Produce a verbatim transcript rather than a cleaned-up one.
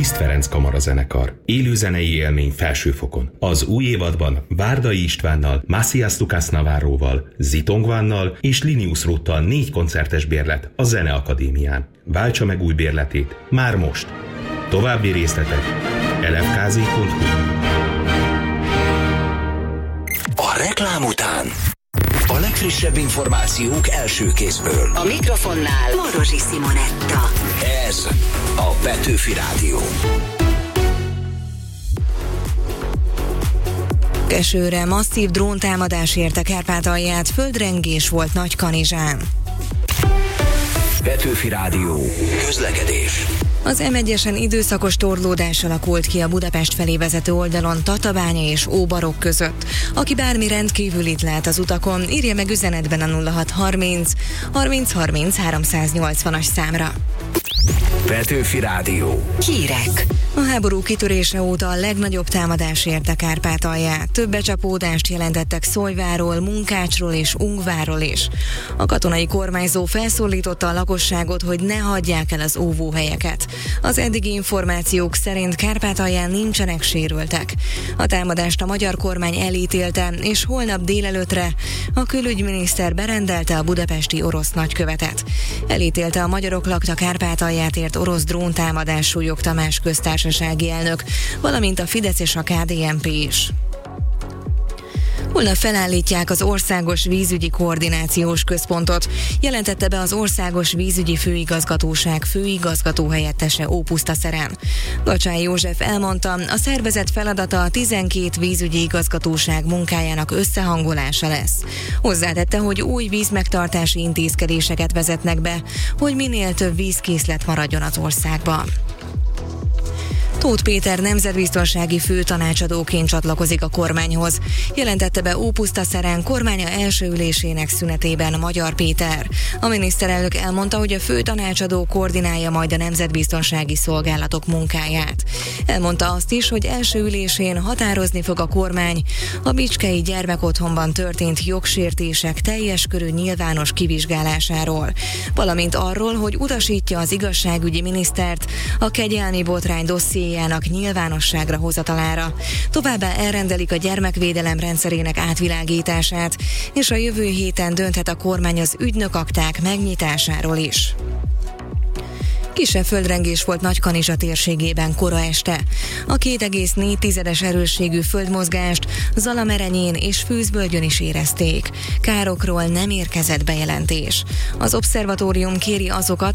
Liszt Ferenc kamarazenekar. Élőzenei élmény felsőfokon. Az új évadban Várdai Istvánnal, Macias Lucas Navarroval, Zitongvánnal és Linius Ruttal négy koncertes bérlet a Zeneakadémián. Váltsa meg új bérletét már most. További részletek el ef ká zé pont hu. A reklám után a legfrissebb információk első kézből. A mikrofonnál Morosi Simonetta. Ez a Petőfi Rádió. Esőre masszív dróntámadás érte Kárpátalját, földrengés volt Nagykanizsán. Petőfi Rádió. Közlekedés. Az em egyesen időszakos torlódás alakult ki a Budapest felé vezető oldalon Tatabánya és Óbarok között. Aki bármi rendkívülit lát az utakon, írja meg üzenetben a nulla hat harminc harminc harminc háromszáznyolcvanas számra. Petőfi Rádió. Hírek. A háború kitörése óta a legnagyobb támadás érte Kárpátalját. Több becsapódást jelentettek Szolyváról, Munkácsról és Ungvárról is. A katonai kormányzó felszólította a lakosságot, hogy ne hagyják el az óvóhelyeket. Az eddigi információk szerint Kárpátalján nincsenek sérültek. A támadást a magyar kormány elítélte, és holnap délelőttre a külügyminiszter berendelte a budapesti orosz nagykövetet. Elítélte a magyarok lakta Kárpátalját ért orosz dróntámadás súlyog Tamás köztársasági elnök, valamint a Fidesz és a ká dé en pé is. Holnap felállítják az Országos Vízügyi Koordinációs Központot, jelentette be az Országos Vízügyi Főigazgatóság főigazgató helyettese Ópuszta Szeren. Gacsányi József elmondta, a szervezet feladata a tizenkét vízügyi igazgatóság munkájának összehangolása lesz. Hozzátette, hogy új vízmegtartási intézkedéseket vezetnek be, hogy minél több vízkészlet maradjon az országban. Tóth Péter nemzetbiztonsági főtanácsadóként csatlakozik a kormányhoz, jelentette be Ópuszta Szeren kormánya első ülésének szünetében Magyar Péter. A miniszterelnök elmondta, hogy a főtanácsadó koordinálja majd a nemzetbiztonsági szolgálatok munkáját. Elmondta azt is, hogy első ülésén határozni fog a kormány a bicskei gyermekotthonban történt jogsértések teljes körű nyilvános kivizsgálásáról, valamint arról, hogy utasítja az igazságügyi minisztert a kegyelmi botrány dosszié nyilvánosságra hozatalára. Továbbá elrendelik a gyermekvédelem rendszerének átvilágítását, és a jövő héten dönthet a kormány az ügynökakták megnyitásáról is. Kisebb földrengés volt Nagykanizsa térségében kora este. A két egész négy tizedes erősségű földmozgást Zalamerenyén és Fűzbölgyön is érezték. Károkról nem érkezett bejelentés. Az obszervatórium kéri azokat,